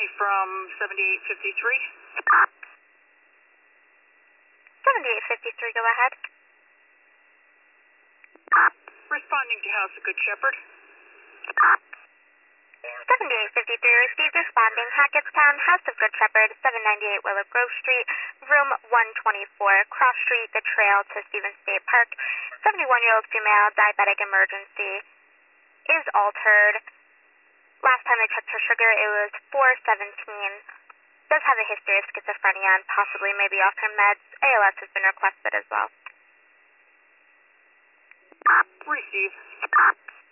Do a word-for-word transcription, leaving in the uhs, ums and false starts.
County from seventy-eight fifty-three. seventy-eight fifty-three, go ahead. Responding to House of Good Shepherd. seventy-eight fifty-three received, responding Hackettstown, House of Good Shepherd, seven ninety-eight Willow Grove Street, room one twenty-four, cross street, the trail to Stevens State Park. seventy-one-year-old female, diabetic emergency, is altered. Last time I checked her sugar, it was four seventeen. Does have a history of schizophrenia and possibly maybe off her meds. A L S has been requested as well. Receive.